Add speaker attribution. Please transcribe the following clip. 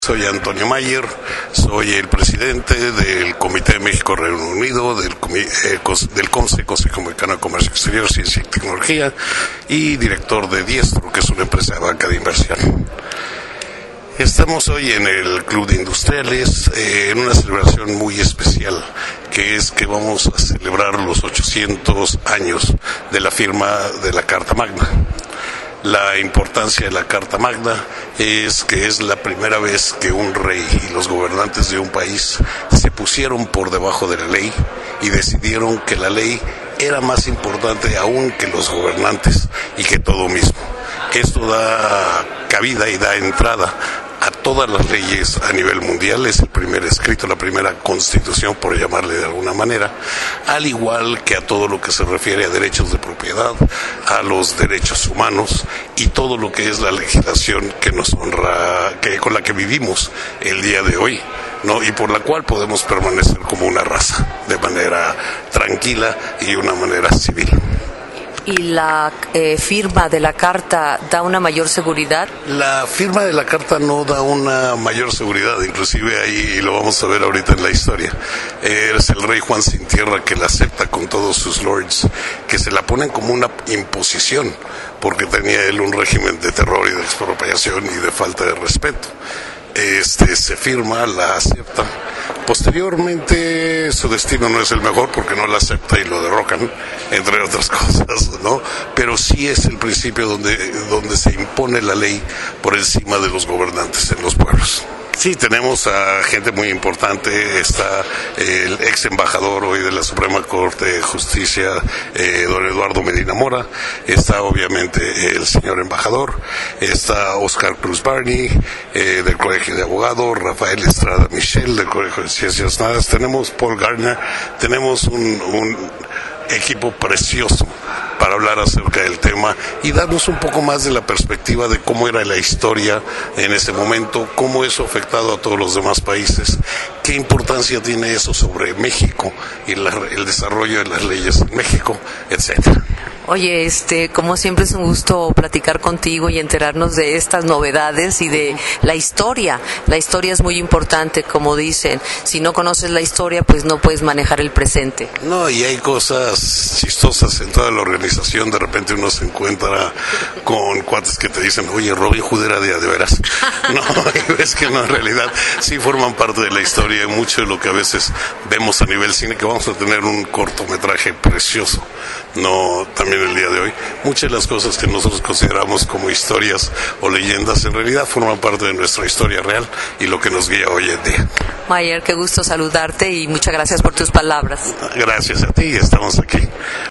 Speaker 1: Soy Antonio Mayer, soy el presidente del Comité de México-Reino Unido, del COMCE, Consejo Mexicano de Comercio Exterior, Ciencia y Tecnología, y director de Diestro, que es una empresa de banca de inversión. Estamos hoy en el Club de Industriales en una celebración muy especial, que es que vamos a celebrar los 800 años de la firma de la Carta Magna. La importancia de la Carta Magna es que es la primera vez que un rey y los gobernantes de un país se pusieron por debajo de la ley y decidieron que la ley era más importante aún que los gobernantes y que todo mismo. Esto da cabida y da entrada a todas las leyes a nivel mundial. Es el primer escrito, la primera constitución, por llamarle de alguna manera, al igual que a todo lo que se refiere a derechos de propiedad, a los derechos humanos y todo lo que es la legislación que nos honra, con la que vivimos el día de hoy, ¿no? Y por la cual podemos permanecer como una raza, de manera tranquila y de una manera civil.
Speaker 2: ¿Y la firma de la Carta da una mayor seguridad? La
Speaker 1: firma de la Carta no da una mayor seguridad, inclusive ahí lo vamos a ver ahorita en la historia. Es el rey Juan Sin Tierra que la acepta con todos sus lords, que se la ponen como una imposición, porque tenía él un régimen de terror y de expropiación y de falta de respeto. Se firma, la acepta. Posteriormente su destino no es el mejor porque no la acepta y lo derrocan, entre otras cosas, ¿no? Pero sí es el principio donde se impone la ley por encima de los gobernantes en los pueblos. Sí, tenemos a gente muy importante. Está el ex embajador hoy de la Suprema Corte de Justicia, don Eduardo Medina Mora. Está obviamente el señor embajador. Está Oscar Cruz Barney, del Colegio de Abogados. Rafael Estrada Michel, del Colegio de Ciencias Nadas. Tenemos Paul Gardner. Tenemos un equipo precioso para hablar acerca del tema y darnos un poco más de la perspectiva de cómo era la historia en ese momento, cómo eso ha afectado a todos los demás países, qué importancia tiene eso sobre México y el desarrollo de las leyes en México, etcétera.
Speaker 2: Oye, como siempre es un gusto platicar contigo y enterarnos de estas novedades y de la historia. La historia es muy importante, como dicen. Si no conoces la historia, pues no puedes manejar el presente. No, y hay cosas chistosas en toda la organización. De repente uno se encuentra con cuates que te dicen, oye, Robin Hood era de veras. No, es que no, en realidad sí forman parte de la historia. Mucho de lo que a veces vemos a nivel cine, que vamos a tener un cortometraje precioso, no, también el día de hoy. Muchas de las cosas que nosotros consideramos como historias o leyendas en realidad forman parte de nuestra historia real y lo que nos guía hoy en día. Mayer, qué gusto saludarte y muchas gracias por tus palabras. Gracias a ti, estamos aquí.